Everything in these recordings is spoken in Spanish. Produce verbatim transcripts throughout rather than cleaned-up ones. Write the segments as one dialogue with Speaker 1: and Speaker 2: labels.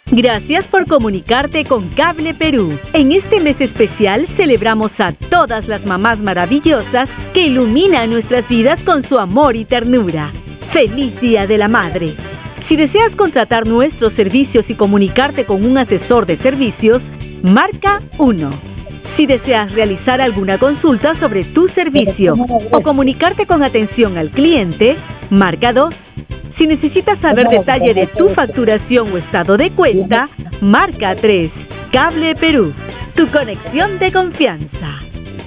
Speaker 1: Gracias por comunicarte con Cable Perú. En este mes especial celebramos a todas las mamás maravillosas que iluminan nuestras vidas con su amor y ternura. ¡Feliz Día de la Madre! Si deseas contratar nuestros servicios y comunicarte con un asesor de servicios, marca uno. Si deseas realizar alguna consulta sobre tu servicio o comunicarte con atención al cliente, marca dos. Si necesitas saber detalle de tu facturación o estado de cuenta, marca tres. Cable Perú, tu conexión de confianza.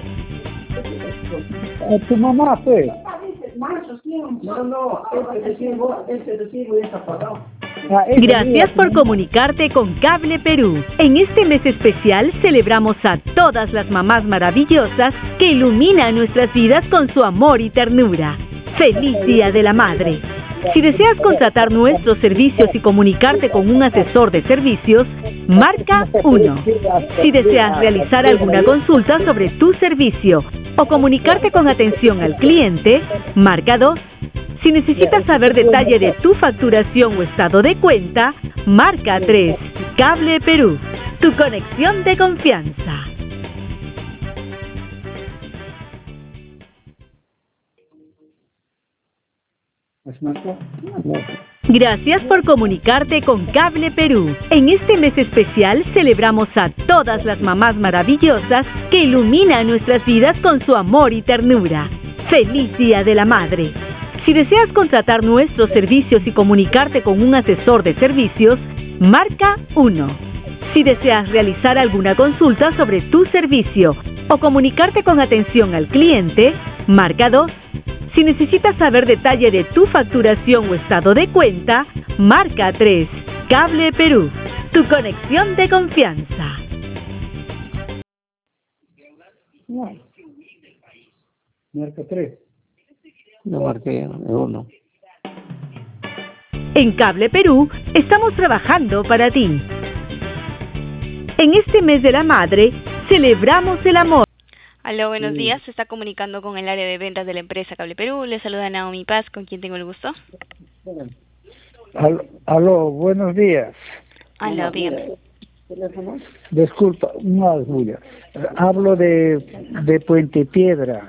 Speaker 2: Tu mamá, pues. No, no, ese recibo, ese recibo ya está pagado.
Speaker 1: Gracias por comunicarte con Cable Perú. En este mes especial celebramos a todas las mamás maravillosas que iluminan nuestras vidas con su amor y ternura. ¡Feliz Día de la Madre! Si deseas contratar nuestros servicios y comunicarte con un asesor de servicios, marca uno. Si deseas realizar alguna consulta sobre tu servicio o comunicarte con atención al cliente, marca dos. Si necesitas saber detalle de tu facturación o estado de cuenta, marca tres. Cable Perú, tu conexión de confianza. Gracias por comunicarte con Cable Perú. En este mes especial celebramos a todas las mamás maravillosas que iluminan nuestras vidas con su amor y ternura. ¡Feliz Día de la Madre! Si deseas contratar nuestros servicios y comunicarte con un asesor de servicios, marca uno. Si deseas realizar alguna consulta sobre tu servicio o comunicarte con atención al cliente, marca dos. Si necesitas saber detalle de tu facturación o estado de cuenta, marca tres. Cable Perú, tu conexión de confianza.
Speaker 2: No. Marca tres.
Speaker 3: No marqué uno.
Speaker 1: En Cable Perú estamos trabajando para ti. En este mes de la madre, celebramos el amor.
Speaker 4: Aló, buenos
Speaker 2: Sí.
Speaker 4: días. Se está comunicando con el área de ventas de la empresa Cable Perú. Le saluda Naomi Paz, con quien tengo el gusto.
Speaker 2: Aló, aló, buenos días.
Speaker 4: Aló, dígame.
Speaker 2: Disculpa, no es bulla. Hablo de, de Puente Piedra.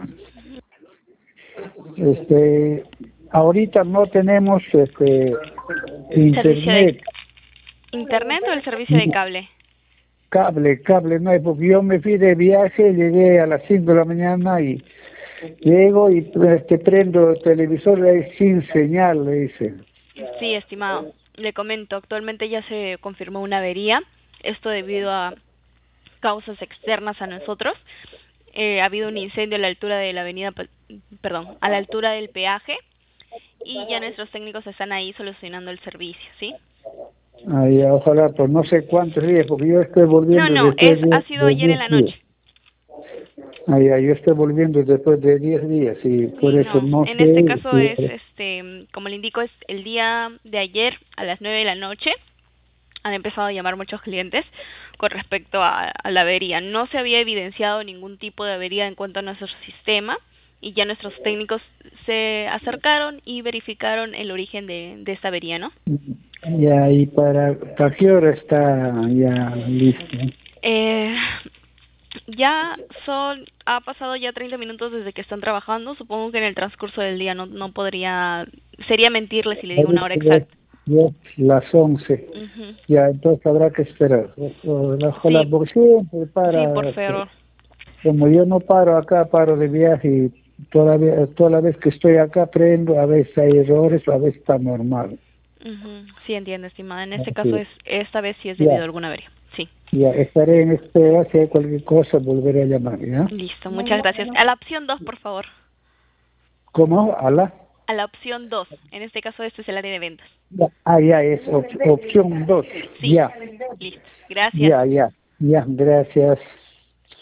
Speaker 2: Este, ahorita no tenemos este
Speaker 4: ¿Servicio de
Speaker 2: internet,
Speaker 4: internet o el servicio de cable?
Speaker 2: cable, cable no hay, porque yo me fui de viaje, llegué a las cinco de la mañana y llego y este prendo el televisor y hay sin señal, le dicen.
Speaker 4: Sí, estimado. Le comento, actualmente ya se confirmó una avería. Esto debido a causas externas a nosotros. Eh, ha habido un incendio a la altura de la avenida, perdón, a la altura del peaje y ya nuestros técnicos están ahí solucionando el servicio, ¿sí?
Speaker 2: Ay, ojalá por no sé cuántos días, porque yo estoy volviendo
Speaker 4: No, no,
Speaker 2: después
Speaker 4: es,
Speaker 2: de,
Speaker 4: ha sido
Speaker 2: de
Speaker 4: ayer en la
Speaker 2: diez días.
Speaker 4: noche.
Speaker 2: Ay, ay, yo estoy volviendo después de diez días y por
Speaker 4: Sí,
Speaker 2: eso
Speaker 4: no,
Speaker 2: no
Speaker 4: en
Speaker 2: sé.
Speaker 4: este caso
Speaker 2: si-
Speaker 4: es, este, como le indico, es el día de ayer a las nueve de la noche. Han empezado a llamar muchos clientes con respecto a, a la avería. No se había evidenciado ningún tipo de avería en cuanto a nuestro sistema y ya nuestros técnicos se acercaron y verificaron el origen de, de esta avería, ¿no?
Speaker 2: Ya, y para, ¿para qué hora está ya listo?
Speaker 4: Eh, ya son, ha pasado ya treinta minutos desde que están trabajando. Supongo que en el transcurso del día no, no podría, sería mentirle si le digo una hora exacta.
Speaker 2: Ya, las once.
Speaker 4: Uh-huh.
Speaker 2: Ya, entonces habrá que esperar. Ojalá,
Speaker 4: Sí.
Speaker 2: por siempre para.
Speaker 4: Sí, por favor.
Speaker 2: Como yo no paro acá, paro de viaje y toda, toda la vez que estoy acá prendo, a veces hay errores, a veces está normal.
Speaker 4: Uh-huh. Sí, entiendo, estimada. En este
Speaker 2: Así
Speaker 4: caso,
Speaker 2: es.
Speaker 4: es esta vez sí es debido
Speaker 2: Ya.
Speaker 4: a alguna avería. Sí.
Speaker 2: Ya, estaré en espera, si hay cualquier cosa volveré a llamar, ¿ya?
Speaker 4: Listo, muchas gracias. A la opción dos, por favor.
Speaker 2: ¿Cómo? ¿Ala?
Speaker 4: A la opción dos. En este caso, este es el área de ventas.
Speaker 2: Ya. Ah, ya, es op opción dos.
Speaker 4: Sí.
Speaker 2: Ya.
Speaker 4: Listo. Gracias.
Speaker 2: Ya, ya, ya, gracias.